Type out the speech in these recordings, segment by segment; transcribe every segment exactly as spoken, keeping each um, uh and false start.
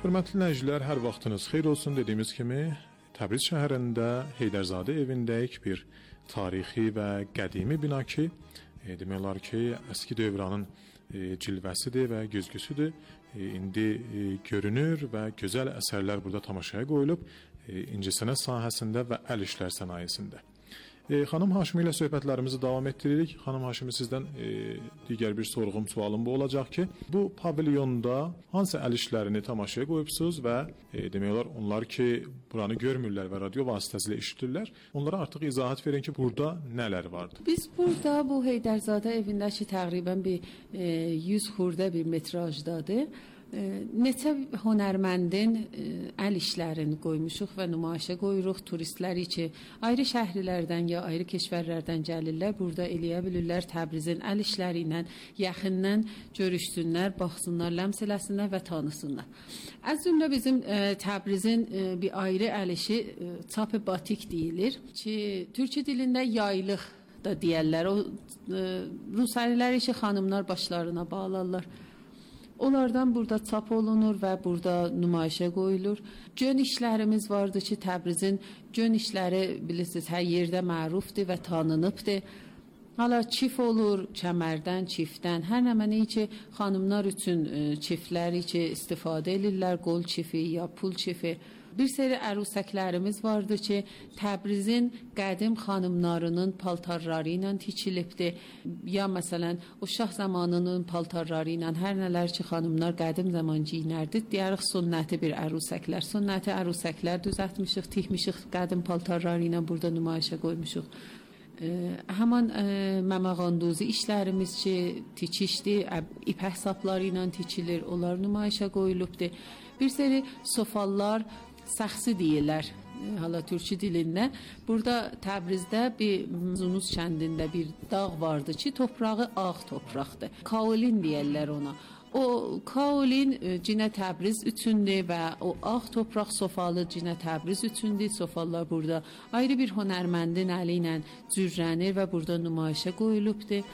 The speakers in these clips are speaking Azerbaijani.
Hörmətli dinləyicilər, hər vaxtınız xeyir olsun. Dediyimiz kimi Təbriz şəhərində Heydərzadə evindəyik, bir tarixi və qədimi bina ki, e, demək olar ki, əski dövrənin e, cilvəsidir və güzgüsüdür. E, indi e, görünür və gözəl əsərlər burada tamaşaya qoyulub, e, incəsənət sahəsində və əl işlər sənayesində. E, xanım Haşimi ilə söhbətlərimizi davam etdiririk. Xanım Haşimi, sizdən e, digər bir sorğum, sualım bu olacaq ki, bu pavilyonda hansı əl işlərini tamaşaya qoyubsuz və e, demək olar onlar ki, buranı görmürlər və radio vasitəsilə eşidirlər, onlara artıq izahat verin ki, burada nələr vardır? Biz burada bu Heydərzadə evindəki təqribən bir e, yüz xurdə bir metrajdadır. E, neçə hünərməndin e, əl işlərini qoymuşuq və nümayişə qoyuruq. Turistlər ki, ayrı şəhərlərdən ya ayrı keşvərlərdən gəlirlər, burada eləyə bilirlər Təbrizin əl işləri ilə yaxından görüşsünlər, baxsınlar, ləms eləsinlər və tanısınlar. Az cümlə bizim e, Təbrizin e, bir ayrı əl işi e, çap-ı batik deyilir ki, türkçə dilində yaylıq da deyirlər. O e, rusəliləri ki, xanımlar başlarına bağlarlar. Onlardan burada çap olunur və burada nümayişə qoyulur. Gön işlərimiz vardı ki, Təbrizin gön işləri bilirsiniz hər yerdə mərufdur və tanınıbdır. Hala çif olur, kəmərdən, çifdən, hər nə mənə ki, xanımlar üçün e, çiftləri ki, istifadə edirlər, qol çifi ya pul çifi. Bir seri ərusəklərimiz vardı ki, Təbrizin qədim xanımlarının paltarları ilə tiçilibdir. Ya məsələn, o şah zamanının paltarları ilə hər nələr ki, xanımlar qədim zaman giyinərdi, deyərik sünnəti bir ərusəklər. Sünnəti ərusəklər düzəltmişik, tikmişik, qədim paltarları ilə burada nümayişə qoymuşuq. E, həman e, məməqanduzi işlərimiz ki, tiçişdir, ipək sapları ilə tiçilir, onlar nümayişə qoyulubdur. Bir seri sofallar, səxsi deyirlər, hala türkçü dilində. Burada Təbrizdə bir Zunuz kəndində bir dağ vardı ki, toprağı ağ topraqdır. Kaolin deyirlər ona. O kaolin cinə Təbriz üçündür və o ağ topraq sofalı cinə Təbriz üçündür. Sofalar burada ayrı bir hünərməndin əli ilə cürrənir və burada nümayişə qoyulubdur.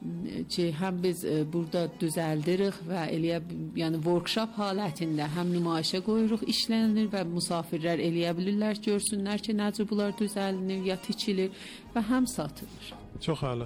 Ki, həm biz e, burada düzəldirik və eləyə, yəni workshop halətində həm nümayişə qoyuruq, işlənir və musafirlər eləyə bilirlər, görsünlər ki, necə bunlar düzəlinir ya tiçilir və həm satılır. Çox əla.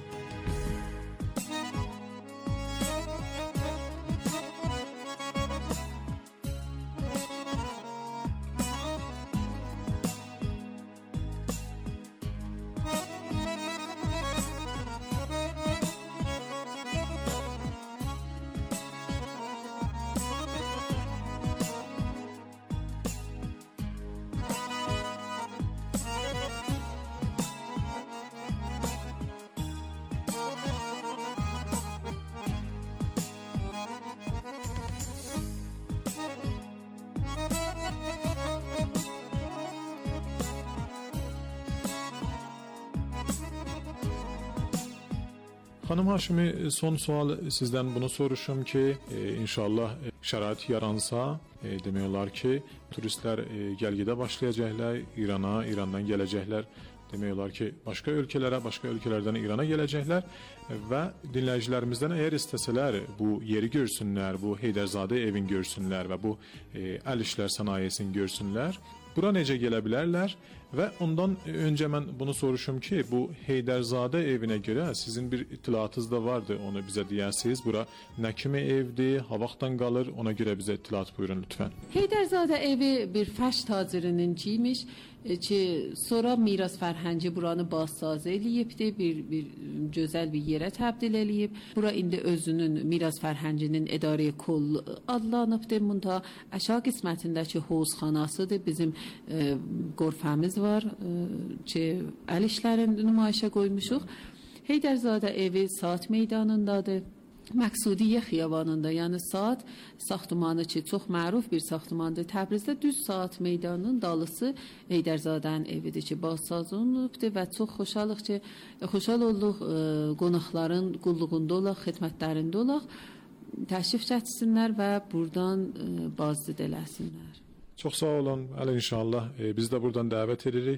Xanım Haşimi, son sual sizdən bunu soruşum ki, e, inşallah e, şərait yaransa, e, demək olar ki, turistlər e, gəlgidə başlayacaqlar, İrana, İrandan gələcəklər, demək olar ki, başqa ölkələrə, başqa ölkələrdən İrana gələcəklər və dinləyicilərimizdən əgər istəsələr bu yeri görsünlər, bu Heydərzadə evin görsünlər və bu e, əl işlər sənayesini görsünlər, bura necə gələ bilərlər və ondan öncə mən bunu soruşum ki, bu Heydərzadə evinə görə sizin bir itilatınız da vardı, onu bizə deyəsiniz. Bura nə kimi evdir, ha vaxtdan qalır, ona görə bizə itilat buyurun lütfən. Heydərzadə evi bir fəş tacirinin kiymiş ki, sonra miras fərhəngi buranı bazsazı eləyibdir, bir, bir gözəl bir yerə təbdil eləyib. Bura indi özünün miras fərhənginin idarə kol adlanıbdır. Bunda aşağı qismətindəki hovuzxanasıdır. Bizim e, qorfəmiz var e, ki, əl işlərini nümayişə qoymuşuq. Heydərzadə evi Saat meydanındadır. Məqsudiyyə xiyabanında, yəni Saat saxtumanı ki, çox məruf bir saxtumandır. Təbrizdə düz Saat meydanının dalısı Heydərzadənin evidir ki, bazsaz olunubdur və çox xoşalıq ki, xoşal olduq e, qonaqların qulluğunda olaq, xidmətlərində olaq, təşrif çəksinlər və buradan e, bazdı eləsinlər. Çox sağ olun. Hələ inşallah e, biz də buradan dəvət edirik.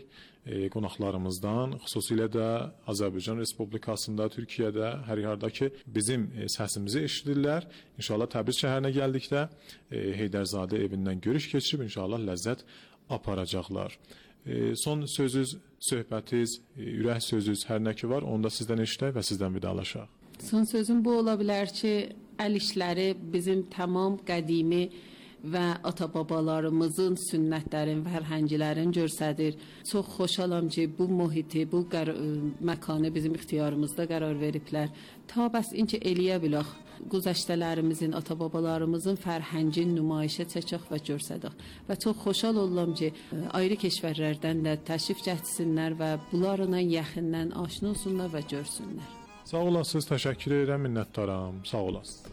e, qonaqlarımızdan, xüsusilə də Azərbaycan Respublikasında, Türkiyədə, hər yerdə ki, bizim e, səsimizi eşidirlər. İnşallah Təbriz şəhərinə gəldikdə e, Heydərzadə evindən görüş keçirib inşallah ləzzət aparacaqlar. E, son sözünüz, söhbətiniz, e, ürək sözünüz hər nə ki var, onu da sizdən eşidək və sizdən vidalaşaq. Son sözüm bu ola bilər ki, əl işləri bizim tamam qədimi və ata-babalarımızın sünnətlərin, fərhənglərin göstərir. Çox xoşalam ki, bu mühiti, bu məkanı bizim ixtiyarımızda qərar veriblər. Ta bəs inki eləyə bilək, güzəştələrimizin, ata-babalarımızın fərhəngin nümayişə çəkək və göstərək. Və çox xoşal oldum ki, ayrı keşvərlərdən də təşrif gətirsinlər və bunlarla yaxından aşina olsunlar və görsünlər. Sağ olasınız, təşəkkür edirəm, minnətdaram. Sağ olasınız.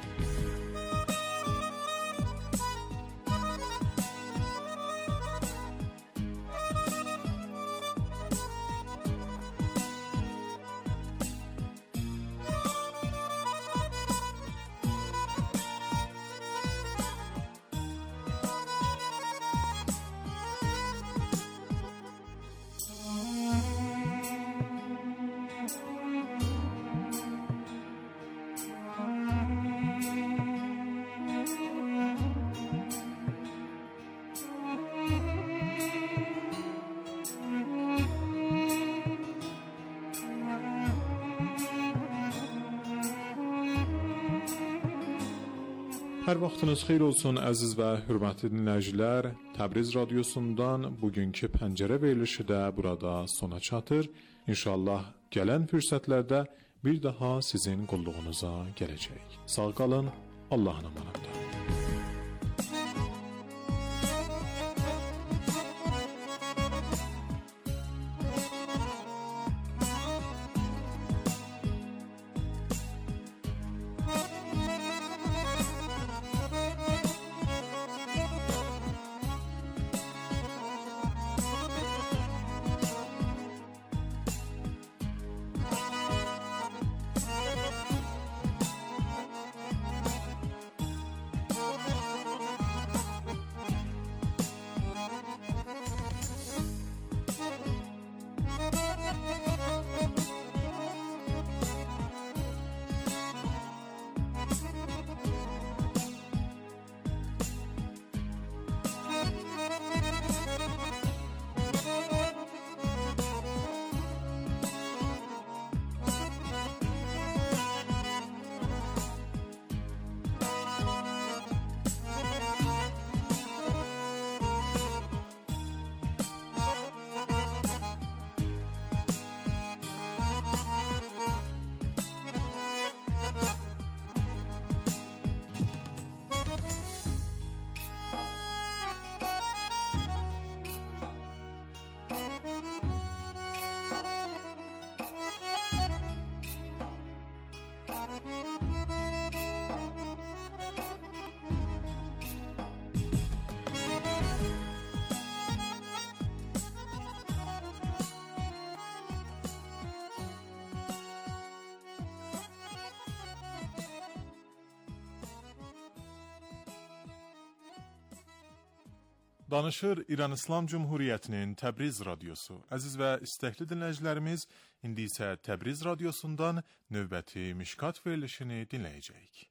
Hər vaxtınız xeyir olsun əziz və hörmətli dinləyicilər. Təbriz radiosundan bugünkü pəncərə verilişi də burada sona çatır. İnşallah gələn fürsətlərdə bir daha sizin qulluğunuza gələcək. Sağ qalın, Allahın amanında. Danışır İran İslam Cumhuriyyətinin Təbriz radiosu. Əziz və istəkli dinləyicilərimiz, indi isə Təbriz radiosundan növbəti Mişkat verilişini dinləyəcəyik.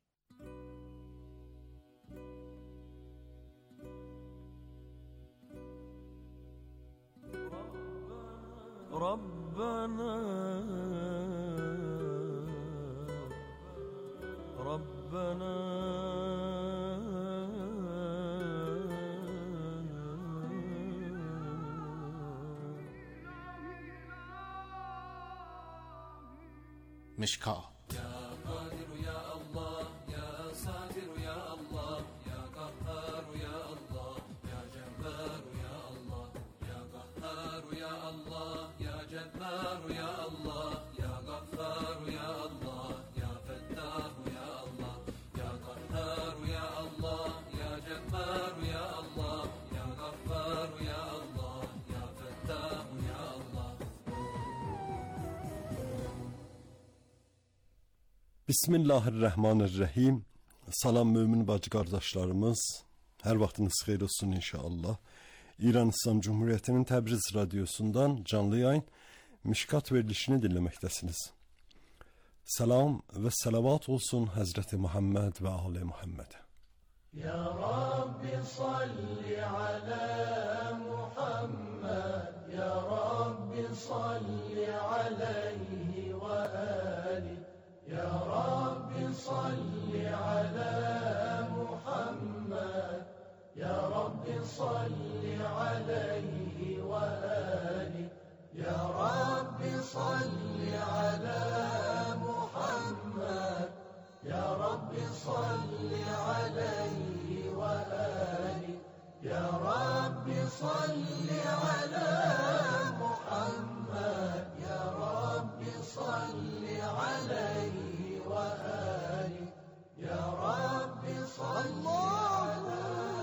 Rabbana Rabbana مشکا Ya Kadir ya Allah, ya Satir ya Allah, ya Kahhar ya Allah, ya Cebbar ya Allah, ya Kahhar ya Allah, ya Cebbar ya Allah, ya Ghaffar ya Allah, ya Fettah ya Allah, ya Kahhar ya Allah, ya Cebbar ya Allah, ya Ghaffar ya Allah, ya Fettah ya Allah. İran İslam Cumhuriyeti'nin Təbriz radyosundan canlı yayın Mişkat verilişini dinləməkdəsiniz. Salam və salavat olsun Hazreti Muhammed ve Ali Muhammed. Ya Rabbi salli ala Muhammed, Ya Rabbi salli aleyhi ve ali, Ya Rabbi salli ala Muhammed, Ya Rabbi salli aleyhi ve ali, Ya Rabbi salli ala Muhammed, Ya Rabbi salli aleyhi ve ali, Ya Rabbi salli ala Muhammed, Ya Rabbi salli aleyhi ve ali, Ya Rabbi salli ala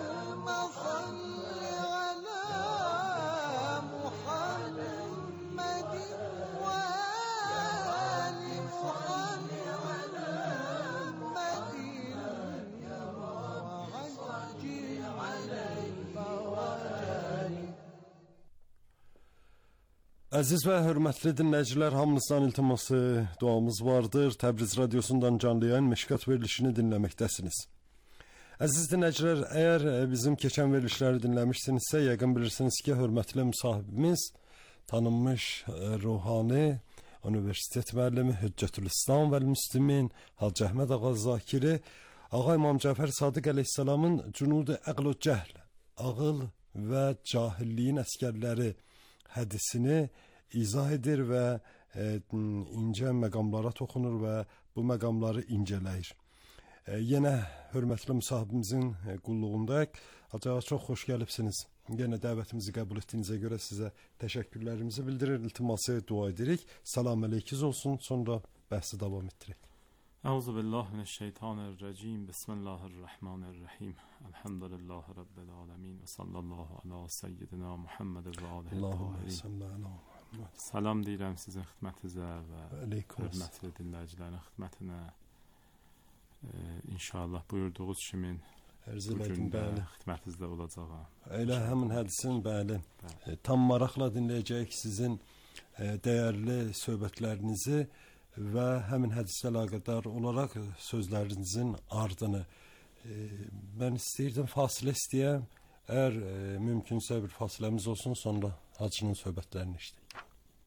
Əziz və hörmətli dinləyicilər, hamınızdan iltiması duamız vardır. Təbriz radyosundan canlı yayın Mişkat verilişini dinləməkdəsiniz. Əziz dinləyicilər, əgər bizim keçən verilişləri dinləmişsinizsə, yəqin bilirsiniz ki, hörmətli müsahibimiz, tanınmış ruhani, universitet müəllimi Hüccətülislam və Müslimin Hacı Əhməd Ağa Zakiri, Ağa İmam Cəfər Sadiq əleyhissalamın Cünud-i Əql və Cəhl, ağıl və cahilliyin əskərləri hədisini izah edir və e, incə məqamlara toxunur və bu məqamları incələyir. E, yenə hörmətli müsahibimizin e, qulluğundayıq. Acaba çox xoş gəlibsiniz. Yenə dəvətimizi qəbul etdiyinizə görə sizə təşəkkürlərimizi bildirir, iltiması dua edirik. Salam əleykiz olsun, sonra bəhsi davam etdirək. Euzu billahi mineşşeytanirracim. Bismillahirrahmanirrahim. Elhamdülillahi rabbil alamin və sallallahu ala seyyidina Muhammed və alihi. Allahumma salli ala Muhammed. Salam deyirəm sizin xidmətinizə və hörmətli dinləyicilərin xidmətinə. Ee, İnşallah buyurduğunuz kimi Ərzələdim, bəli. Xidmətinizdə olacağam. Elə həmin hədisin, bəli. bəli. Tam maraqla dinləyəcəyik sizin e, dəyərli söhbətlərinizi və həmin hədislə əlaqədar olaraq sözlərinizin ardını. E, mən istəyirdim fasilə istəyəm. Əgər e, mümkünsə bir fasiləmiz olsun, sonra hacının söhbətlərini işləyək.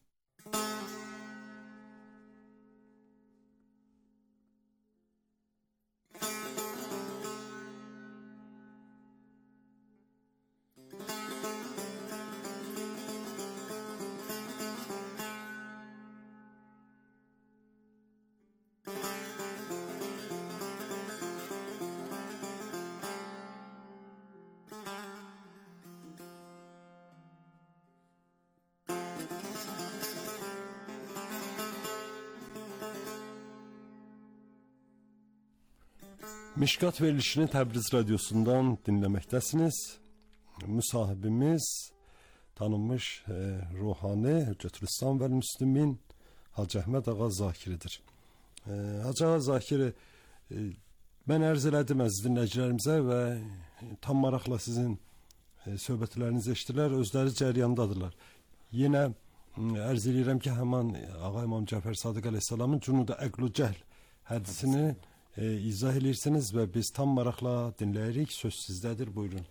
Mişkat verilişini Təbriz radyosundan dinləməkdəsiniz. Müsahibimiz tanınmış e, ruhani Hüccətülislam və Müslimin Hacı Əhməd Ağa Zakiridir. E, Hacı Ağa Zakiri, e, mən ərz elədim əziz dinləyicilərimizə və tam maraqla sizin e, söhbətlərinizi eşitdilər, özləri cəriyandadırlar. Yenə ərz eləyirəm ki, həman Ağa İmam Cəfər Sadiq əleyhissalamın Cünud-i Əql və Cəhl hədisini E, izah edirsiniz və biz tam maraqla dinləyirik. Söz sizdədir, buyurun.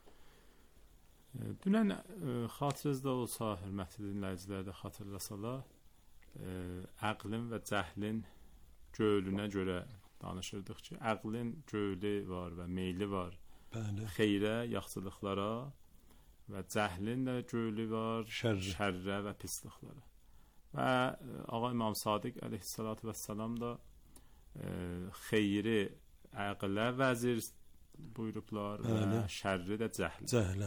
E, dünən e, xatirənizdə olsa, hörmətli dinləyicilər də xatırlasalar, e, əqlin və cəhlin göylünə görə danışırdıq ki, əqlin göyli var və meyli var. Bəli. Xeyrə, yaxşılıqlara və cəhlin də göyli var, şərrə, şərrə və pisliklərə. Və e, Ağa İmam Sadiq əleyhissalatu vesselam da e, xeyri əqlə vəzir buyurublar və Bəli. Şərri də cəhlə. Cəhlə.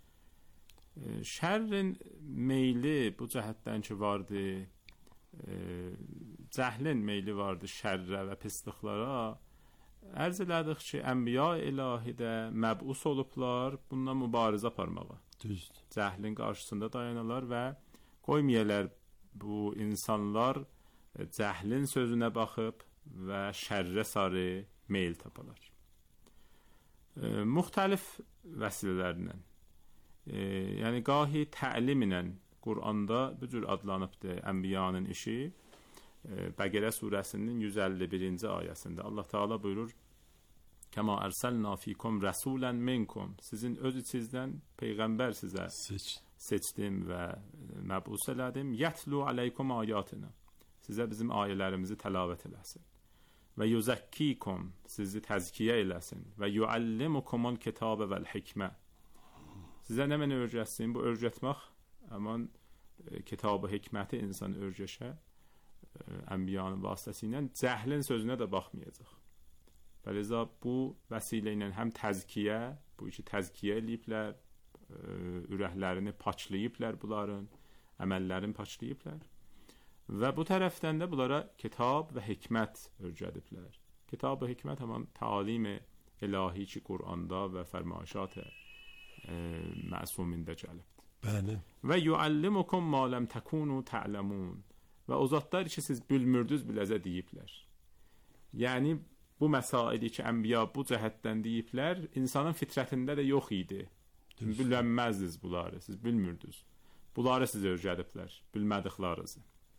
E, şərrin meyli bu cəhətdən ki vardı, e, cəhlin meyli vardı şərrə və pisliklərə. Ərz elədik ki, Ənbiya ilahi də məbus olublar bununla mübarizə aparmağa. Düzdür. Cəhlin qarşısında dayanırlar və qoymayalar bu insanlar cəhlin sözünə baxıb və şərrə sarı meyl tapalar. E, müxtəlif vəsilələrlə e, yəni gahi təlim ilə Quranda bu cür adlanıbdır Ənbiyanın işi. E, Bəqərə surəsinin yüz əlli birinci ayəsində Allah Teala buyurur: "Kəma ərsalna fikum rasulan minkum." Sizin öz içinizdən peyğəmbər sizə Seç. seçdim və məbus elədim. "Yətlu aleykum ayatina." Sizə bizim ayələrimizi təlavət eləsin. "Və yuzakkikum." Sizi təzkiyə eləsin. "Və yuallimukumul kitabe vel hikmə." Sizə nə mənə öyrətsin? Bu öyrətmək aman e, kitab-ı hikməti insan öyrəşə e, Ənbiyanın vasitəsilə cəhlin sözünə də baxmayacaq. Bəliza bu vəsilə ilə həm təzkiyə, bu iki təzkiyə eləyiblər, e, ürəklərini paçlayıblar bunların, əməllərini paçlayıblar. Və bu tərəfdən də bunlara kitab və hikmət öyrədiblər. Kitab və hikmət həmin talim-i ilahi ki Quranda və fərmayişat e, məsumində gəlibdir. Bəli. Və yuallimukum ma lam takunu ta'lamun. Və o zatlar ki siz bilmirdiniz biləcə deyiblər. Yəni bu məsaili ki Ənbiya bu cəhətdən deyiblər, insanın fitrətində də yox idi. Bilənməzdiniz bunları, siz bilmirdiniz. Bunları sizə öyrədiblər, bilmədiklərinizi.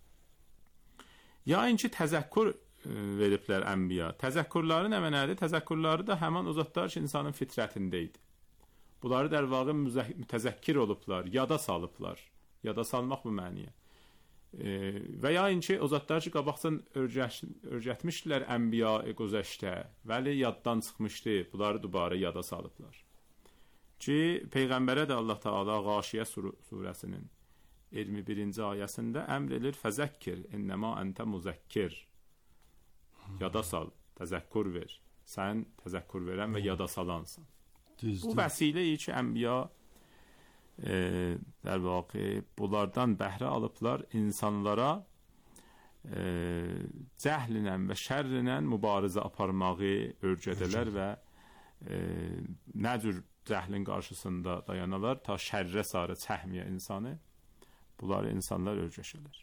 Yəni ki təzəkkür e, veriblər Ənbiya. Təzəkkürləri nə mənədir? Təzəkkürləri də həmin o zatlar ki insanın fitrətində idi. Bunları der vağı mütəzəkkir olublar, yada salıblar. Yada salmaq bu məniyə. E, və ya inki o zatlar ki qabaqdan öyrətmişdilər Ənbiya-i güzəştə, vəli yaddan çıxmışdı. Bunları dubarə yada salıblar. Ki peyğəmbərə də Allah TaalaĞaşiyə sur surəsinin iyirmi birinci ayəsində əmr edir: "Fəzəkkir innəma ente muzakkir." Yada sal, təzəkkür ver. Sən təzəkkür verən və yada salansan. Düzdür. Bu vəsilə ki Ənbiya e, der vaqi bunlardan bəhrə alıblar, insanlara e, cəhlinlə və şərrinlə mübarizə aparmağı öyrədilər və e, nə cür cəhlin qarşısında dayanalar ta şərrə sarı çəhmiyə insanı. Bunları insanlar öyrəşirlər.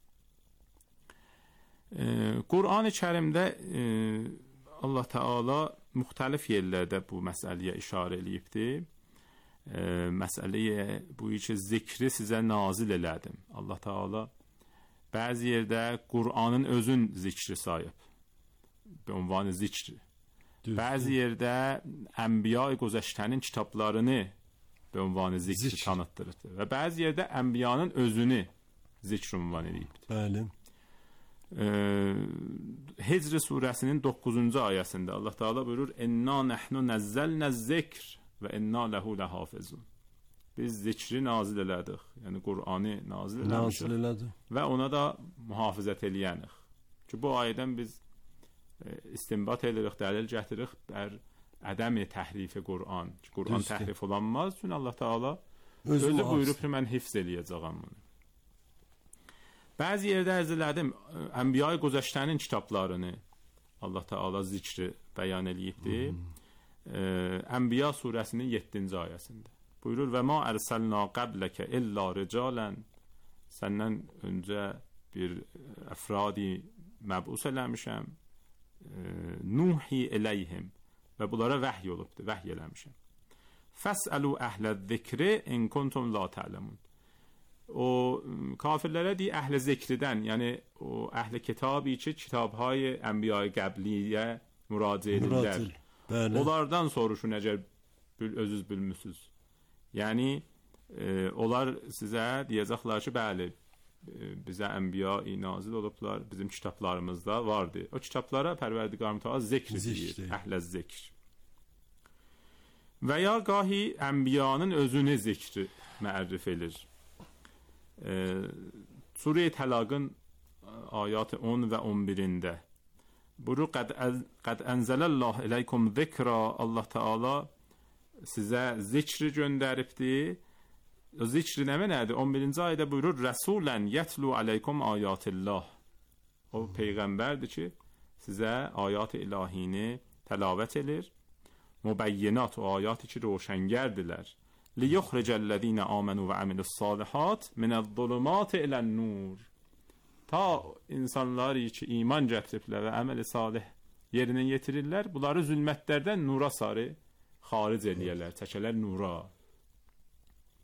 E, Qur'an-ı Kərimdə e, Allah Teala müxtəlif yerlərdə bu məsələyə işarə eləyibdir. E, məsələyə bu iki zikri sizə nazil elədim. Allah Teala bəzi yerdə Qur'anın özün zikri sayıb. Bir ünvanı zikri. Düzdür. Bəzi yerdə Ənbiya-i güzəştənin kitablarını bir ünvanı zikri Zikr. tanıtdırır. Və bəzi yerdə Ənbiyanın özünü zikr ünvan edibdir. Bəli. Ee, Hicr surəsinin doqquzuncu ayəsində Allah Teala buyurur: "İnna nahnu nazzalna zikr və inna lehu lahafizun." Biz zikri nazil elədik, yəni Qur'anı nazil Nazil elədik və ona da mühafizət eləyənik. Ki bu ayədən biz e, istinbat edirik, dəlil gətiririk bər ədəmi təhrif Qur'an. Ki Qur'an Düzdür. təhrif olanmaz, çünki Allah Teala Özü özü mühafizə. buyurub ki mən hifz eləyəcəyəm bunu. Bəzi yerdə əzizlədim Ənbiya-i güzəştənin kitablarını Allah Teala zikri bəyan eləyibdir. Hmm. Ənbiya surəsinin yeddinci ayəsində buyurur: "Və ma ərsalna qablaka illa ricalan." Səndən öncə bir əfradi məbus eləmişəm. Nuhi eləyhim və bunlara vəhy olubdur, vəhy eləmişəm. "Fəsəlu əhlə-zikri in kuntum la ta'lemun." O kafirlərə deyir əhl-i zikridən, yəni o əhl-i kitabı ki kitabهای Ənbiya-i qəbliyə müraciə edirlər. Bəli. Onlardan soruşun əgər özünüz bilmisiniz. Yəni e, onlar sizə deyəcəklər ki, bəli, e, bizə Ənbiya-i nazil olublar, bizim kitablarımızda vardı. O kitablara Pərverdigar Mütəala zikr edir, əhl-i zikr. Və ya gahi Ənbiyanın özünü zikri mərrif edir. Ee, Sure-i Təlaqın ayatı on və on birində buyurur: "Qad ənzəlallahu ileykum zikra." Allah Teala sizə zikri göndəribdir. O zikri nə mənadır? on birinci ayədə buyurur: "Rəsulən yətlu aleykum ayatillah." O peyğəmbərdir ki, sizə ayat-ı ilahini təlavət edir. Mübəyyinat o ayatı ki, roşəngərdilər. لِيُخْرِجَ الَّذ۪ينَ آمَنُوا وَعَمِلُوا الصَّالِحَاتِ مِنَ الظُّلُمَاتِ إِلَى النُّورِ. Ta insanlar ki iman gətiriblər və əməl-i salih yerinə yetirirlər, bunları zülmətlərdən nura sarı xaric eləyərlər, çəkələr nura.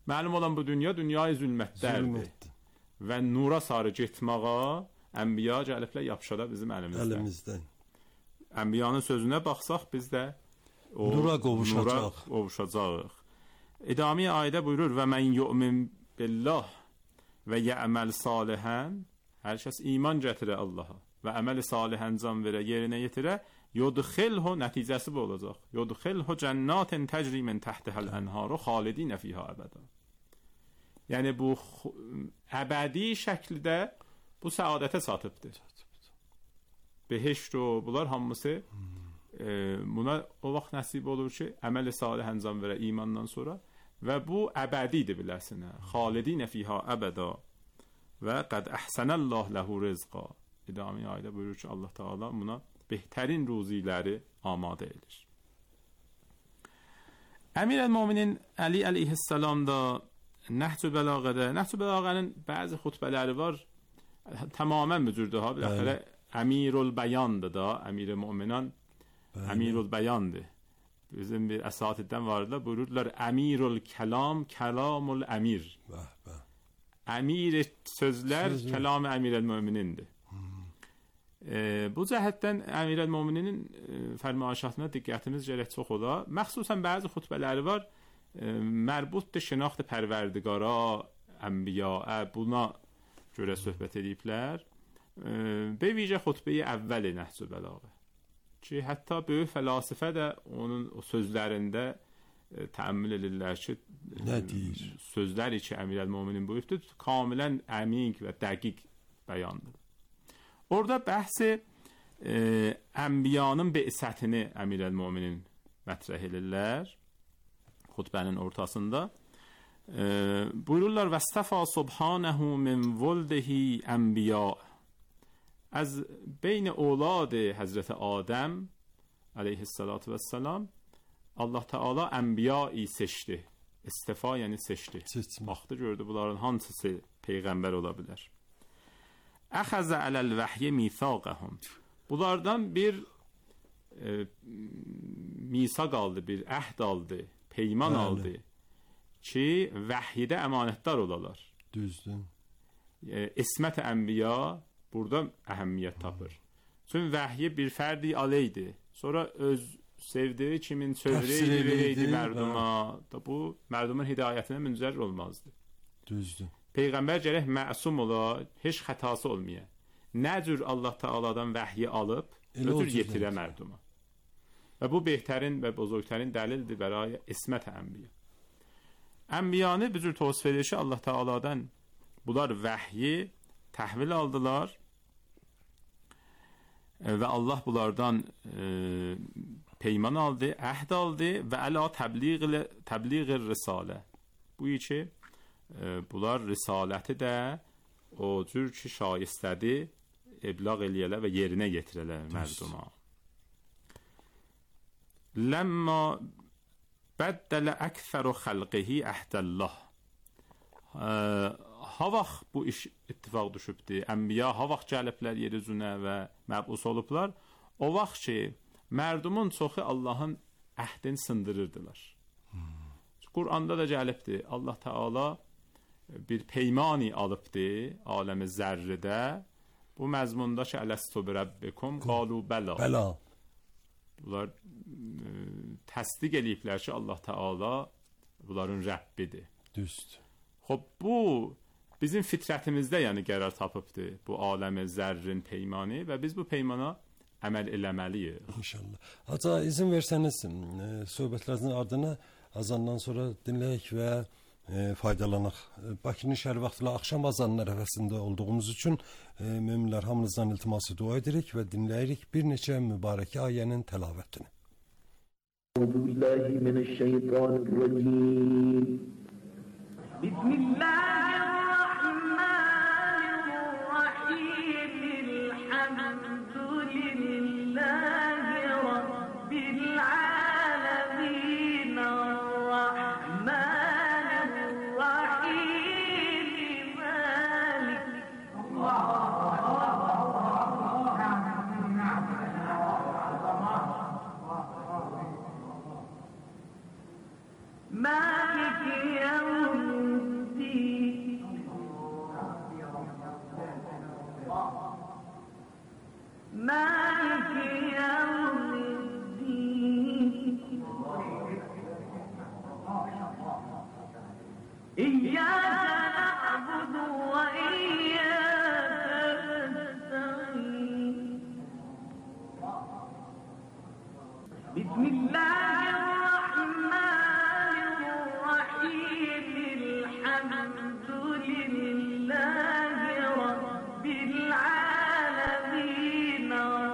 Məlum olan bu dünya dünyayı zülmətlərdir. Zülmətdir. Və nura sarı getməyə ənbiya gəliblər yapışada bizim əlimizdən. Əlimizdən. Ənbiyanın sözünə baxsaq biz də o nura qovuşacaq. Nura qovuşacağıq. İdami ayədə buyurur və mən yu'min billah və ya'mal salihan, hər kəs iman gətirə Allaha və əməl salih əncam verə, yerinə yetirə, yudxilhu, nəticəsi bu olacaq. Yudxilhu cennatin tecri min tahtiha'l enharu xalidin fiha abada. Yəni bu əbədi şəkildə bu səadətə çatıbdır. Behişt o bunlar hamısı e, buna o vaxt nəsib olur ki, əməl salih əncam verə imandan sonra və bu əbədidir biləsinə. Xalidin fiha abada və qad əhsənəllah ləhu rizqa. İdami ayədə buyurur ki, Allah Teala buna behtərin ruziləri amadə edir. Əmir əl-Müminin Əli əleyhissalam da Nəhc-ü Bəlağədə, Nəhc-ü Bəlağənin bəzi xutbələri var, tamamən mücürdür ha, biləxərə Əmirul Bəyandır da, Əmir-i Müminan Əmirul Bəyandır. Bizim bir əsatiddən vardılar, buyururlar Əmirul Kəlam, Kəlamul Əmir. Bəh, bəh. Əmir sözlər, Sözü. Kəlam-ı Əmir əl-Müminin. E, bu cəhətdən Əmir əl-Müminin e, fərmayişatına diqqətimiz gərək çox ola. Məxsusən bəzi xutbələri var, e, mərbutdur şinaxt pərverdigara, ənbiya, buna görə söhbət ediblər. E, Bevicə xutbəyi əvvəli Nəhc-ü Bəlağə. Ki, hətta böyük fəlasifə də onun o sözlərində e, təəmmül edirlər ki, nə deyir? Sözləri ki, Əmir əl-Müminin buyurdu, kamilən əmiq və dəqiq bəyandır. Orada bəhsi e, ənbiyanın be'sətini Əmir əl-Müminin mətrəh edirlər xutbənin ortasında. E, buyururlar vəstəfa subhanəhu min vuldihi ənbiya. Az beyn اولاد Həzrəti Adəm əleyhissalatu vesselam Allah Teala ənbiyayı seçdi. İstifa yəni seçdi. Seçdim. Baxdı gördü bunların hansısı peyğəmbər ola bilər. Əxəzə aləl vəhyi misaqəhum. Bunlardan bir e, misaq aldı, bir əhd aldı, peyman Bəli. aldı ki, vəhyidə əmanətdar olalar. Düzdür. E, İsmət ənbiya burada əhəmiyyət tapır. Çünki vəhyi bir fərdi aleydi. Sonra öz sevdiyi kimin sövrəyi verəydi mərduma. Da bu, mərdumun hidayətinə müncər olmazdı. Düzdür. Peyğəmbər gərək məsum ola, heç xətası olmaya. Nə cür Allah Teala'dan vəhyi alıb, ötür yetirə mərduma. Və bu behtərin və bozorgtərin dəlildir bəraya ismət ənbiya. Ənbiyanı bir cür təvsif edir ki, Allah Teala'dan bunlar vəhyi təhvil aldılar və Allah bunlardan e, peyman aldı, əhd aldı və əla təbliğ təbliğ risalə. Bu ki, e, bunlar risaləti də o cür ki şayistədir, eblağ eləyələr və yerinə yetirələr mərduma. Ləmmə bəddələ əksəru xəlqihi əhdəllah. Ha vaxt bu iş ittifaq düşübdür, ənbiya ha vaxt gəliblər yer üzünə və məbus olublar, o vaxt ki, mərdumun çoxu Allahın əhdini sındırırdılar. Hmm. Quranda da gəlibdir, Allah Teala bir peymani alıbdır aləmi zərridə, bu məzmunda ki, ələstu bi rabbikum qalu bəla. Bəla. Bunlar e, təsdiq eləyiblər ki, Allah Teala bunların Rəbbidir. Düzdür. Xob, bu bizim fitrətimizdə yəni qərar tapıbdır bu aləmi zərrin peymanı və biz bu peymana əməl eləməliyik. İnşallah. Hatta izin versəniz, e, söhbətlərin ardına azandan sonra dinləyək və e, faydalanaq. Bakının şəhər vaxtıyla axşam azanı ərəfəsində olduğumuz üçün e, möminlər hamınızdan iltiması dua edirik və dinləyirik bir neçə mübarək ayənin təlavətini. Euzubillahimineşşeytanirracim. Bismillahirrahmanirrahim. Elhamdülillahi Rabbil alemin. Errahmanirrahim. Malik. Malik yevm إياك نعبد وإياك نستعين بسم الله الرحمن الرحيم الحمد لله رب العالمين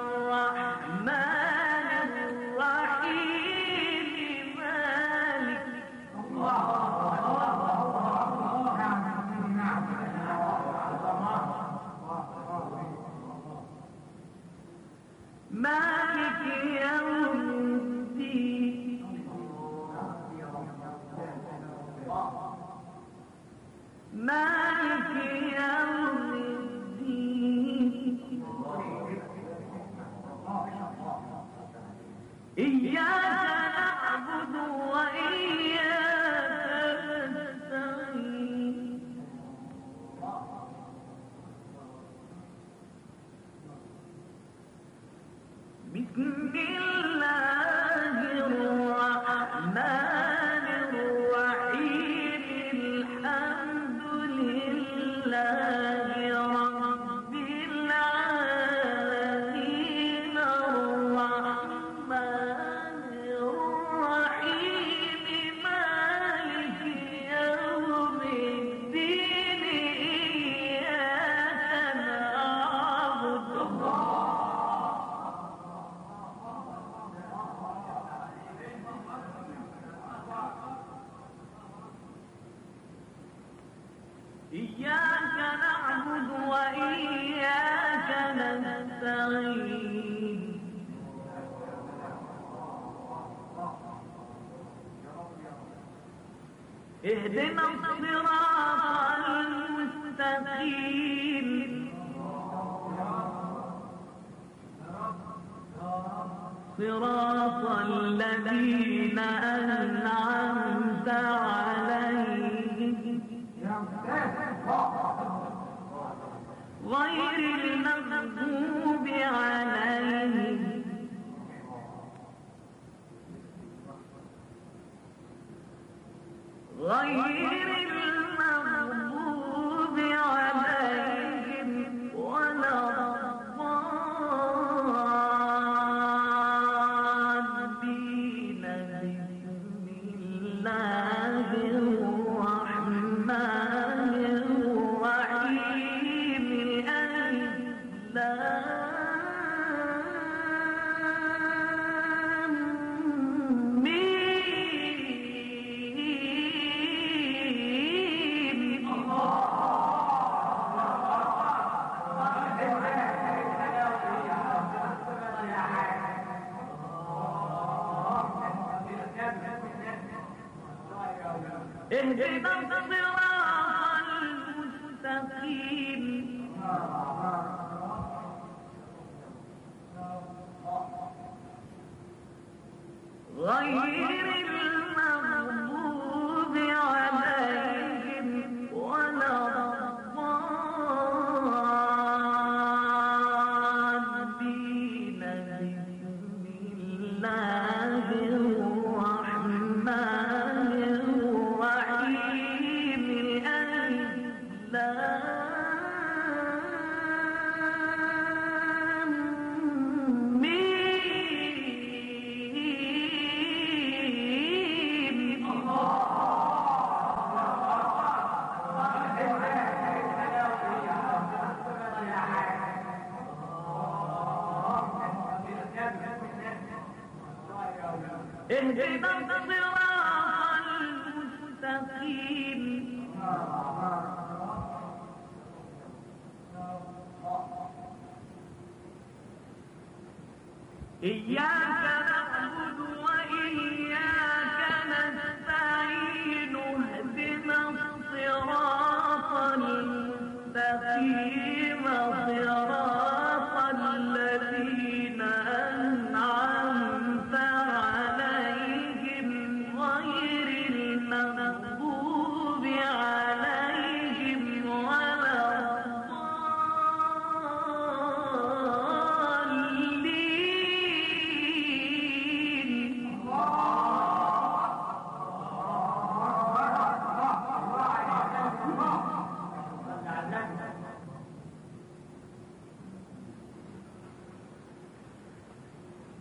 الرحمن الرحيم مالك مالك يوم الدين مالك يوم الدين إياك نعبد وإياك نستعين بسم الله الرحمن الرحيم الحمد لله رب العالمين الرحمن الرحيم مالك يوم الدين إياك نعبد إياك نعبد وإياك نستعين اهدنا الصراط المستقيم صراط الذين أنعمت عليهم غير المغضوب عليهم غير المغضوب عليهم ولا الضالين بسم الله الرحمن الرحيم ألف لام ميم اهدنا الصراط المستقيم غير المغضوب عليهم ولا الضالين بسم الله الرحمن الرحيم ألف لام ميم اهدنا الصراط المستقيم إياك نعبد وإياك نستعين اهدنا الصراط المستقيم صراط الذين أنعمت عليهم غير المغضوب عليهم ولا الضالين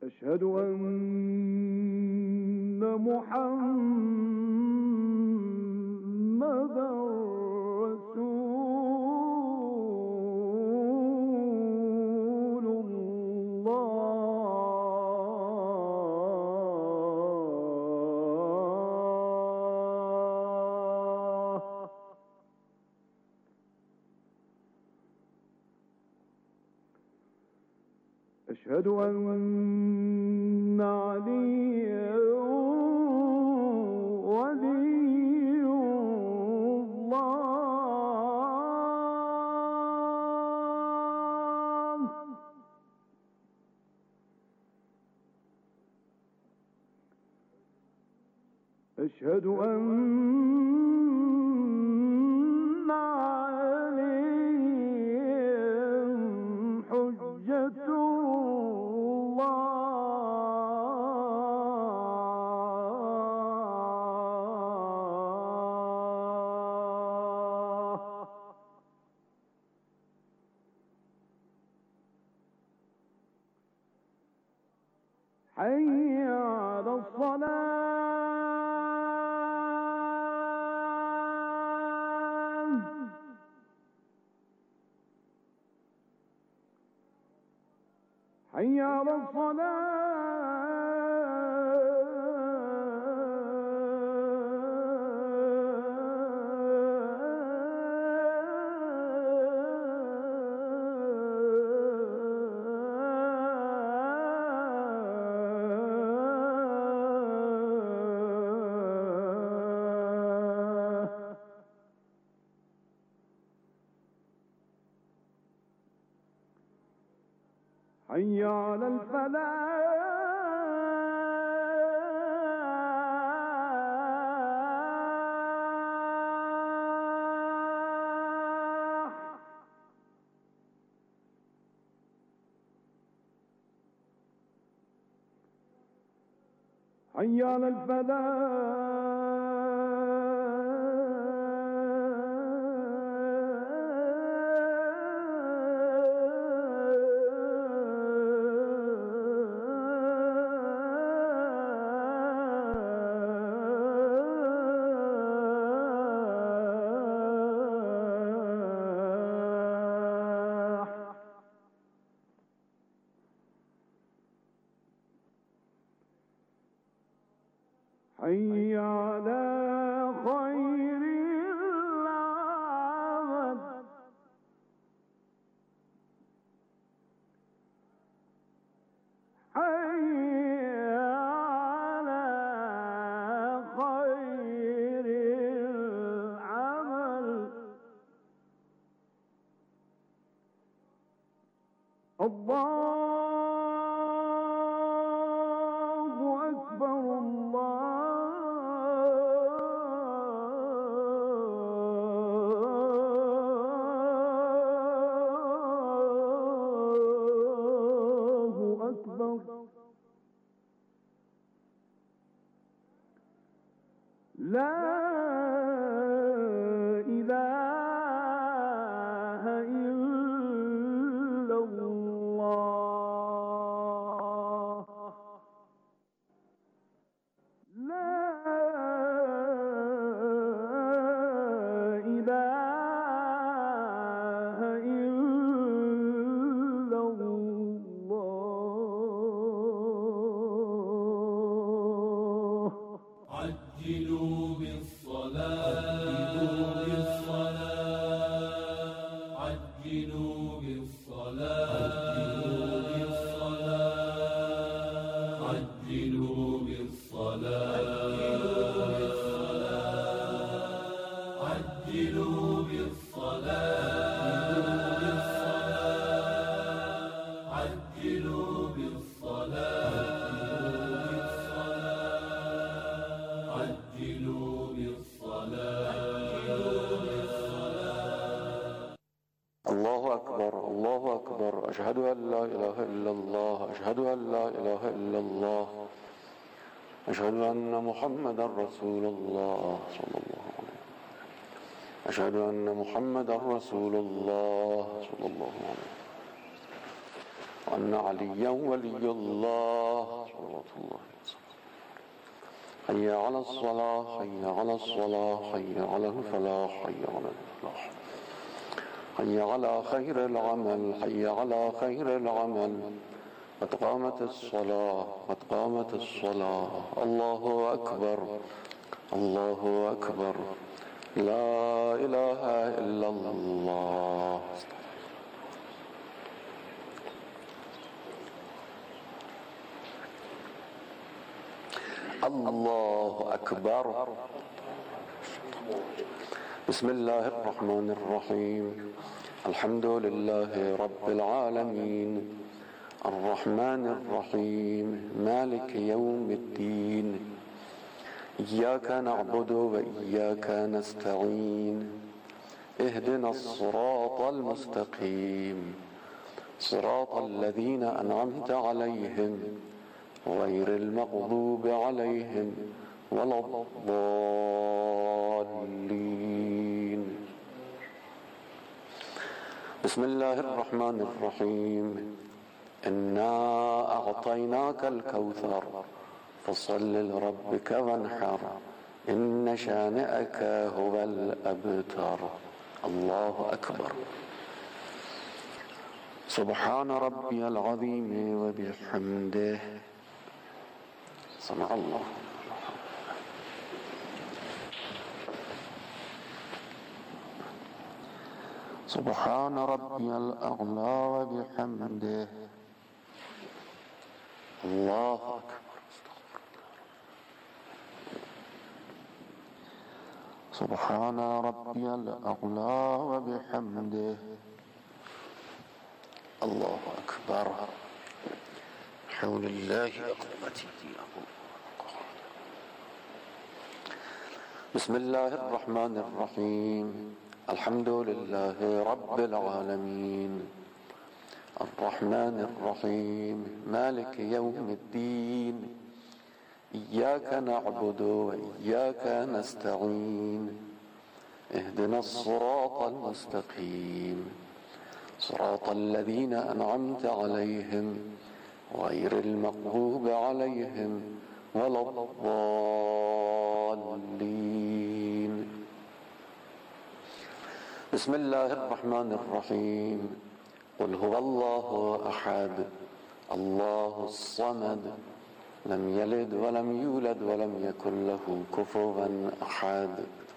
أشهد أن محمدا رسول الله. أشهد أن عليا ولي الله. أشهد أن عليهم حجة حي على الصلاة. حي على الصلاة. حي على الفلاح. حي على الفلاح. حي على خير العمل. حي على خير العمل. الله أكبر الله أكبر. لا إله إلا الله. لا إله إلا الله. عجلوا بالصلاة عجلوا بالصلاة عجلوا بالصلاة عجلوا بالصلاة عجلوا بالصلاة عجلوا بالصلاة. الله أكبر الله أكبر أشهد أن لا إله إلا الله أشهد أن لا إله إلا الله أشهد أن محمدا رسول الله صلى الله عليه وسلم أشهد أن محمدا رسول الله صلى الله عليه وسلم وأن عليا ولي الله صلوات الله. حي على الصلاة حي على الصلاة حي على الفلاح حي على الفلاح. حي على خير العمل حي على خير العمل. قد قامت الصلاة قد قامت الصلاة. الله أكبر الله أكبر. لا إله إلا الله. الله أكبر. بسم الله الرحمن الرحيم. الحمد لله رب العالمين الرحمن الرحيم مالك يوم الدين. إياك نعبد وإياك نستعين. اهدنا الصراط المستقيم صراط الذين أنعمت عليهم غير المغضوب عليهم ولا الضالين. بسم الله الرحمن الرحيم. إنا أعطيناك الكوثر فصل لربك وانحر إن شانئك هو الأبتر. الله أكبر. سبحان ربي العظيم وبحمده. سمع الله. سبحان ربي الأعلى وبحمده. الله أكبر. سبحان ربي الأعلى وبحمده. الله أكبر. حول الله وقوته. بسم الله الرحمن الرحيم. الحمد لله رب العالمين الرحمن الرحيم مالك يوم الدين. إياك نعبد وإياك نستعين. اهدنا الصراط المستقيم صراط الذين أنعمت عليهم غير المغضوب عليهم ولا الضالين. بسم الله الرحمن الرحيم. قل هو الله أحد الله الصمد لم يلد ولم يولد ولم يكن له كفوا أحد.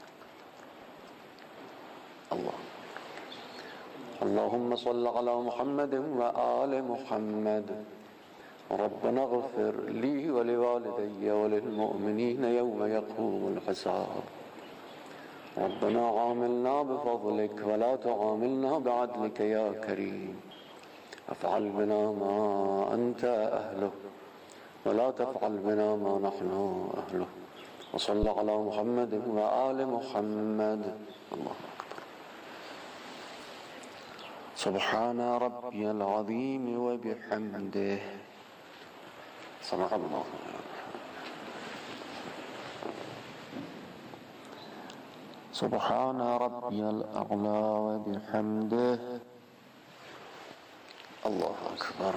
الله. اللهم صل على محمد وآل محمد. ربنا اغفر لي ولوالدي وللمؤمنين يوم يقوم الحساب. ربنا عاملنا بفضلك ولا تعاملنا بعدلك يا كريم. افعل بنا ما أنت أهله ولا تفعل بنا ما نحن أهله. وصل على محمد وآل محمد. الله أكبر. سبحان ربي العظيم وبحمده. سمع الله. سبحان ربي الأعلى وبحمده. الله أكبر.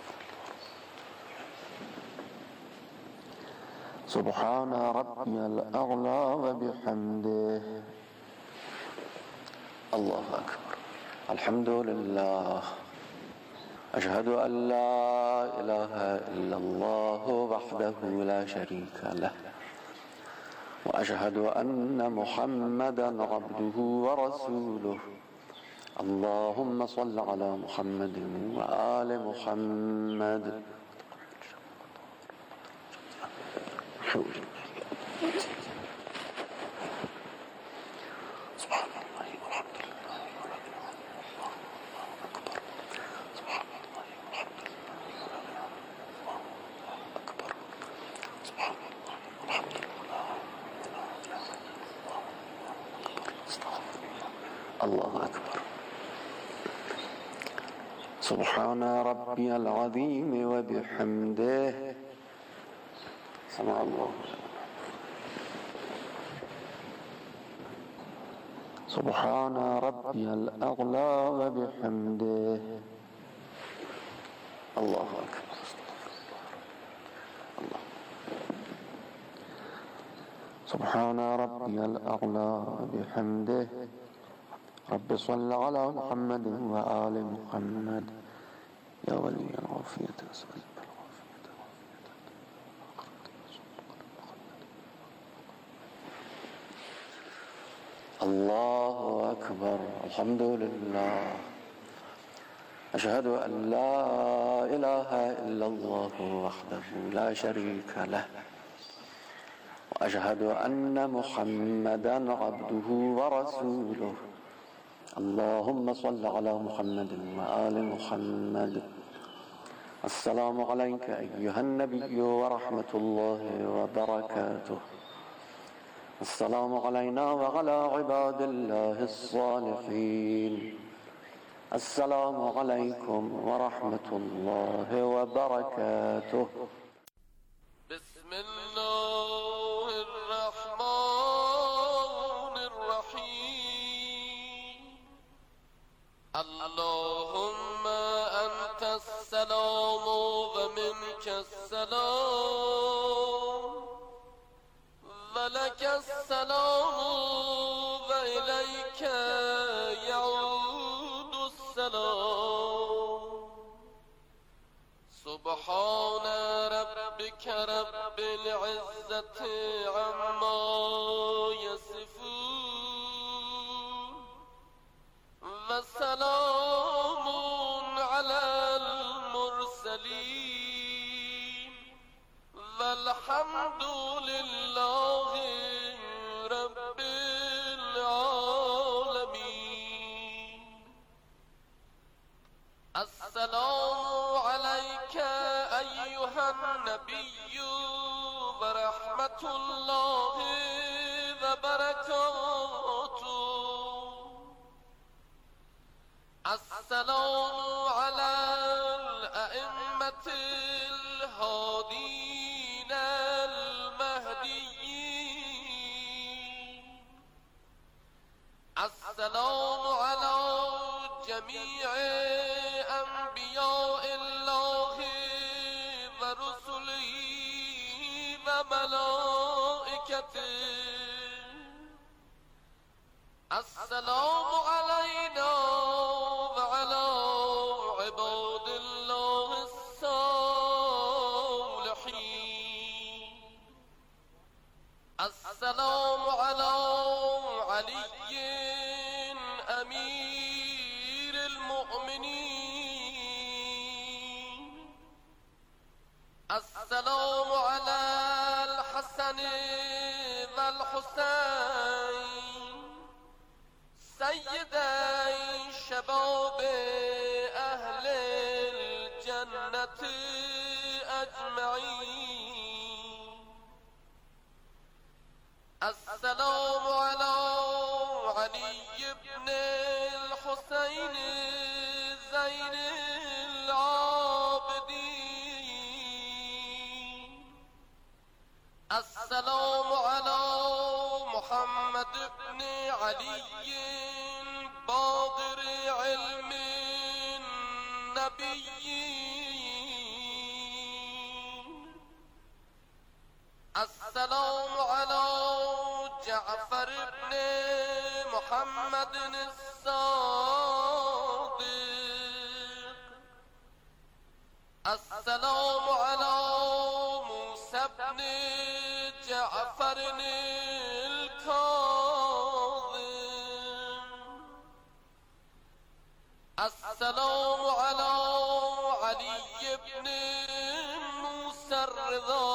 سبحان ربي الأعلى وبحمده. الله أكبر. الحمد لله. أشهد أن لا إله إلا الله وحده لا شريك له وأشهد أن محمدا عبده ورسوله. اللهم صل على محمد وآل محمد. سبحان الله والحمد لله ولا إله إلا الله أكبر. سبحان الله والحمد لله الله أكبر. سبحان الله والحمد لله الله أكبر. سبحان ربي العظيم وبحمده. سمع الله. سبحان ربي الأعلى وبحمده. الله أكبر. الله. سبحان ربي الأعلى بحمده. رب صل على محمد وآل محمد يا ولي العافية أسألك الله أكبر. الحمد لله. أشهد أن لا إله إلا الله وحده لا شريك له وأشهد أن محمدا عبده ورسوله. اللهم صل على محمد وآل محمد. السلام عليك أيها النبي ورحمة الله وبركاته. السلام علينا وعلى عباد الله الصالحين. السلام عليكم ورحمة الله وبركاته. بسم الله الرحمن الرحيم. اللهم أنت السلام ومنك السلام ولك السلام وإليك يعود السلام. سبحان ربك رب العزة عما يصفون وسلام على المرسلين والحمد لله رب العالمين. السلام عليك أيها النبي ورحمة الله وبركاته. السلام على الأئمة الهادين المهديين. السلام على جميع أنبياء الله ورسله وملائكته. السلام علينا وعلى عباد الله الصالحين. السلام على علي أمير المؤمنين. السلام على الحسن والحسين سيدي شباب أهل الجنة أجمعين. السلام على علي بن الحسين زين العابدين. السلام على محمد بن علي باقر علم النبيين. السلام على جعفر بن محمد الصادق. السلام على موسى بن جعفر الكاظم. السلام على علي بن موسى الرضا.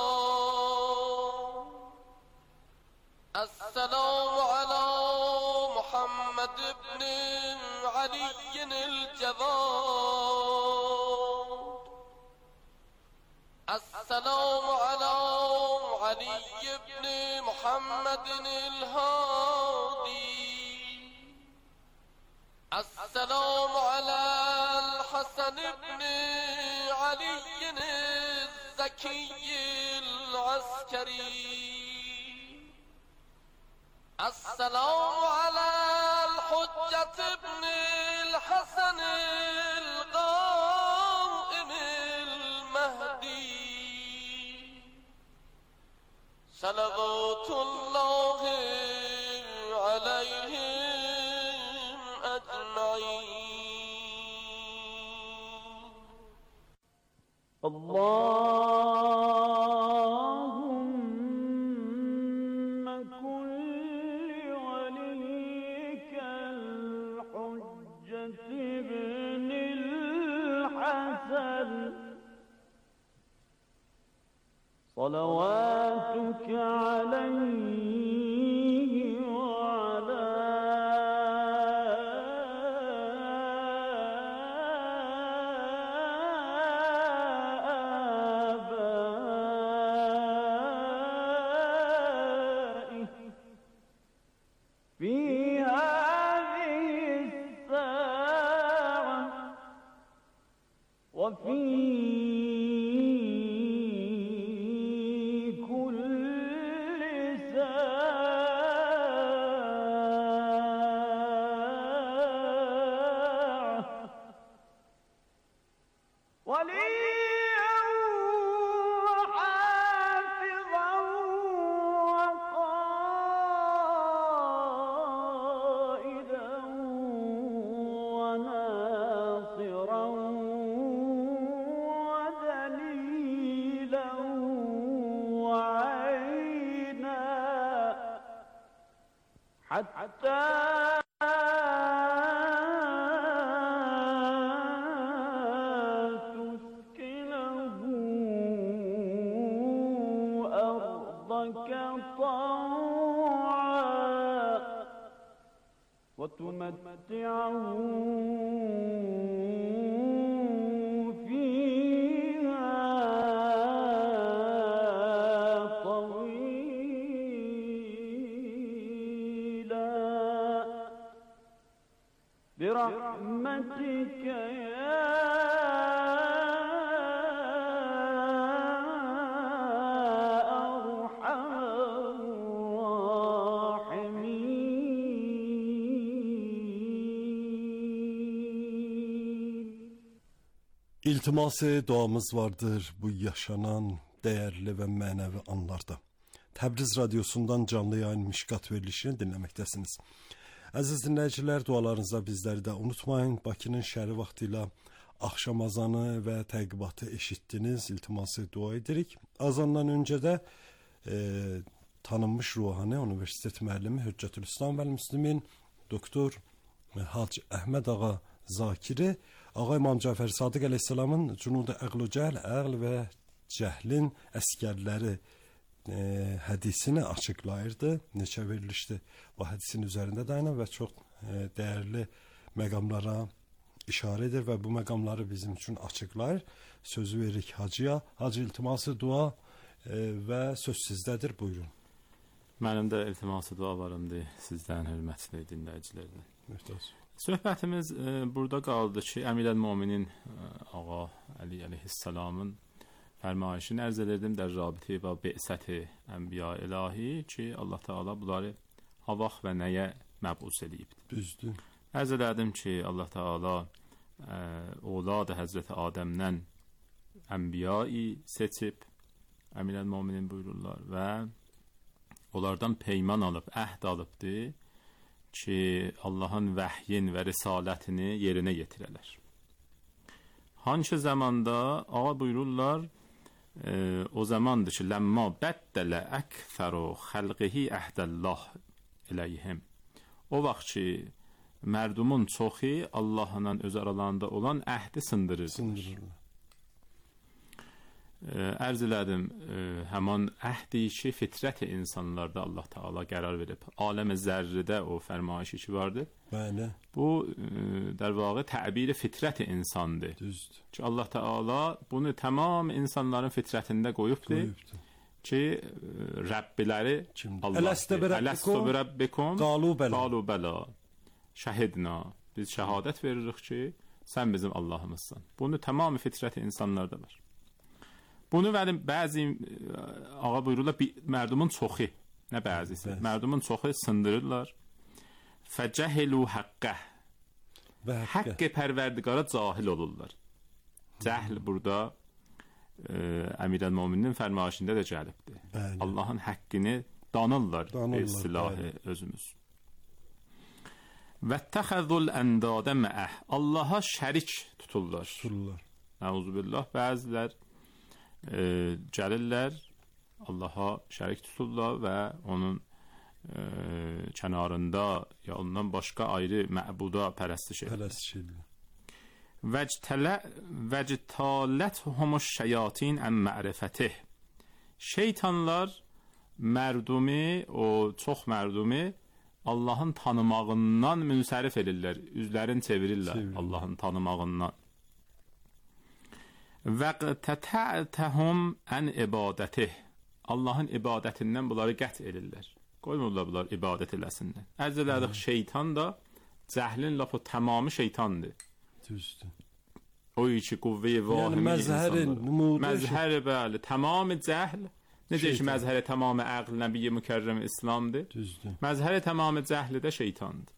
السلام على محمد بن علي الجواد. السلام على علي بن محمد الهادي. السلام على الحسن بن علي الزكي العسكري. السلام على الحجة بن الحسن القائم صلوات الله عليهم أجمعين. اللهم كن لوليك الحجة ابن الحسن صلواتك عليه وعلى آبائه في هذه الساعة وفي حتى تسكنه أرضك طوعا وتمتعه برحمتك يا أرحم الراحمين. İltiması duamız vardır bu yaşanan değerli ve manevi anlarda. Təbriz Radyosu'ndan canlı yayın Mişkat verilişini dinləməkdəsiniz. Əziz dinləyicilər, dualarınızda bizləri də unutmayın. Bakının şəhəri vaxtı ilə axşam azanı və təqibatı eşitdiniz. İltiması dua edirik. Azandan öncə də e, tanınmış ruhani universitet müəllimi Hüccətülislam vəl Müslimin doktor Hacı Əhməd ağa Zakiri Ağa İmam Cəfər Sadiq əleyhissalamın Cunud-u Əql-u Cəhl, əql və cəhlin əskərləri E, hədisini açıqlayırdı. Neçə verilişdi bu hədisin üzərində dayanır və çox e, dəyərli məqamlara işarə edir və bu məqamları bizim üçün açıqlayır. Sözü veririk hacıya. Hacı, iltiması dua e, və söz sizdədir. Buyurun. Mənim də iltiması dualarımdır sizdən, hörmətli dinləyicilərdən. Möhtəz. Söhbətimiz e, burada qaldı ki, Əmirəl Möminin e, Ağa Əli əleyhissalamın fərmayişini ərz edirdim در رابطه با بعثت انبیاء الهی ki, Allah Teala bunları ha vaxt və nəyə məbus edibdir. Düzdür. Ərz edirdim ki, Allah Teala اولاد Həzrəti Adəmdən ənbiyayı seçib, Əmirəl Möminin buyururlar və onlardan peyman alıb, əhd alıbdır ki, Allahın vəhyin və risalətini yerinə yetirələr. Hangi zamanda ağa buyururlar, e, o zamandır ki, ləmma bəddələ əktəru xəlqihi əhdəllah eləyhim. O vaxt ki, mərdumun çoxu Allahla öz aralarında olan əhdi sındırır. Sındırırlar. Ərz elədim, e, həman əhdi ki, fitrət-i insanlarda Allah Teala qərar verib. Aləm-i zərridə o fərmayişi ki vardır. Bəli. Bu, e, در واقع təbir fitrət-i insandır. Düzdür. Ki, Allah Teala bunu tamam insanların fitrətində qoyubdur. Qoyubdur. Ki, e, Rəbbiləri Allahdır. Ələstə bi Rəbbikum qalu bəla. Qalu bəla. Şəhidna. Biz şəhadət veririk ki, sən bizim Allahımızsan. Bunu tamam fitrət-i insanlarda var. Bunu verin bəzi ağa buyururlar, mərdumun çoxu, nə bəzisi, bəzi. Mərdumun çoxu sındırırlar. Fəcəhilu haqqə. Haqqı pərverdigara cahil olurlar. Cəhl burada Əmirəl-Möminin fərmayişində də gəlibdir. Bəli. Allahın haqqını danırlar, Danırlar, istilahı bəli. özümüz. Vəttəxəzul əndədə məəh. Allaha şərik tuturlar. Tuturlar. Əuzubillah. Bəzilər e, gəlirlər, Allaha şərik tuturlar və onun e, kənarında ya ondan başqa ayrı məbuda pərəstiş edirlər. Pərəstiş edirlər. Vəctələthumuş şeyatin ən mərifətih. Şeytanlar mərdumi, o çox mərdumi Allahın tanımağından münsərif edirlər, üzlərini çevirirlər Çevirirlər. Allahın tanımağından. Vəqtətətəhum ən ibadətih. Allahın ibadətindən bunları qət edirlər. Qoymurlar bunlar ibadət eləsinlər. Ərz elədik, şeytan da cəhlin lafı tamamı şeytandır. Düzdür. O iki quvve-i Yəni vahimi məzhərin insanlar. numudu Məzhəri bəli, tamamı cəhl. Necə ki Şeytan. məzhəri tamamı əql, nəbiyyi mükərrəm İslamdır. düzdür. Məzhəri tamamı cəhli də şeytandır.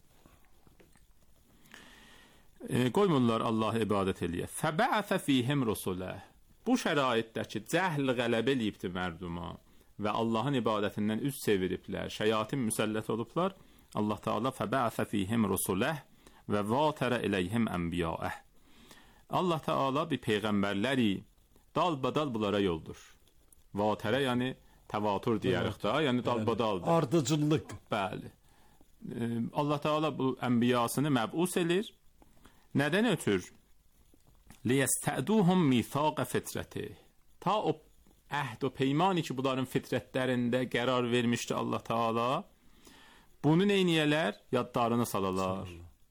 E, qoymurlar Allah'a ibadət eləyə. Fəbəəfə fihim rusuləh. Bu şəraitdə ki, cəhl qələbə eləyibdir mərduma və Allahın ibadətindən üz çeviriblər, şəyatin müsəllət olublar, Allah Teala fəbəəfə fihim rusuləh və vətərə iləyhim ənbiyaəh. Allah Teala bir peyğəmbərləri dalbadal bunlara yoldur. Vətərə yəni təvatur deyərik da, yəni dalbadaldır. Ardıcıllıq. Bəli. E, Allah Teala bu ənbiyasını məbus edir. Nədən ötür? Liyəstəduhum mithaq fitrəti. Ta o əhd o peymani ki bunların fitrətlərində qərar vermişdi Allah Teala, bunu neyniyələr? Yadlarına salalar.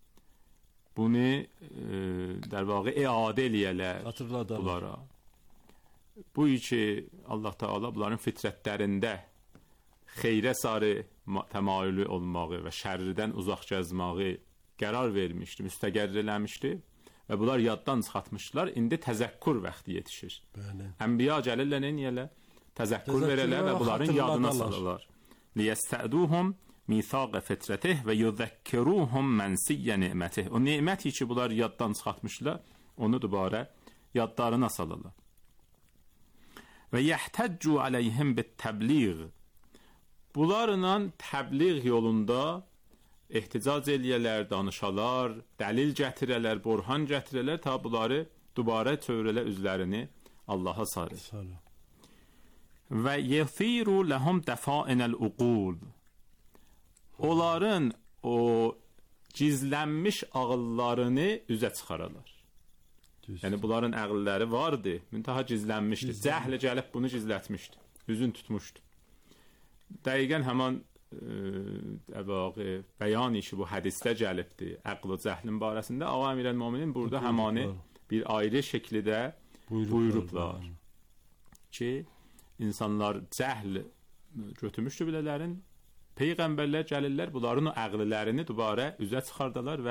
Bunu e, der vaqi iadə eləyələr Hatırladılar. bunlara. Bu ki Allah Teala bunların fitrətlərində xeyrə sarı təmayülü olmağı və şərridən uzaq gəzməyi qərar vermişdi, müstəqərr eləmişdi və bunlar yaddan çıxartmışlar. İndi təzəkkür vaxtı yetişir. Bəli. Ənbiya gəlirlər neyniyələr? Təzəkkür Təzəkkür verərlər və və bunların yadına xatırladarlar. salırlar. Liyəstəduhum mithaq fitrətih və yuzəkkiruhum mənsiyə nimətih. O neməti ki bunlar yaddan çıxartmışlar, onu dubara yadlarına salırlar. Və yəhtəccu aleyhim bit-təbliğ. Bunlarla təbliğ yolunda ehticac eləyələr, danışalar, dəlil gətirələr, burhan gətirələr, ta bunları dubara çevrələ üzlərini Allaha sarı. Sonra. Və yəfiru ləhum dəfainəl uqul. Onların o gizlənmiş ağıllarını üzə çıxararlar. Düzdür. Yəni bunların əqlləri vardı, müntaha gizlənmişdi. Cəhlə gəlib bunu gizlətmişdi, üzün tutmuşdu. Dəqiqən həman əbəqi bəyan işi bu hədisdə gəlibdi. Əql və cəhlin barəsində Ağa Əmirəl-Möminin burada həmanı bir ayrı şəkildə buyurublar ki, insanlar cəhl götürmüşdü bilələrin, peyğəmbərlər gəlirlər, bunların o əqlilərini dubara üzə çıxardalar və